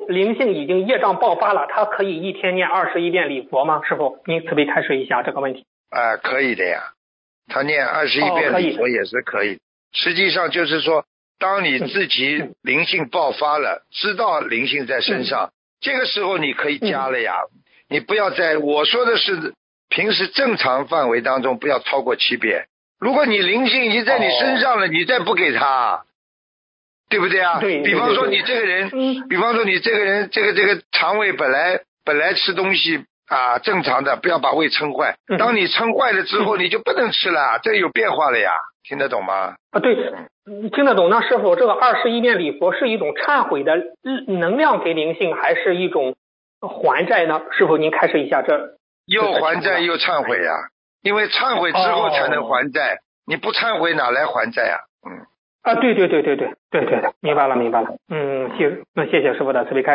灵性已经业障爆发了，他可以一天念21遍礼佛吗？师傅，您慈悲开示一下这个问题。 可以的呀，他念21遍礼佛也是可以。实际上就是说，当你自己灵性爆发了，知道灵性在身上，这个时候你可以加了呀。你不要我说的是平时正常范围当中不要超过7遍。如果你灵性已经在你身上了，你再不给他，对不对啊？ 对。 比方说你这个人，比方说你这个人，这个肠胃本来吃东西正常的，不要把胃撑坏。当你撑坏了之后，你就不能吃了，这有变化了呀，听得懂吗？ 对，听得懂。那师傅，这个21遍礼佛是一种忏悔的能量给灵性，还是一种还债呢？师傅您开示一下这。 又还债又忏悔呀，因为忏悔之后才能还债，你不忏悔哪来还债呀？ 对，明白了。那谢谢师傅的慈悲开示。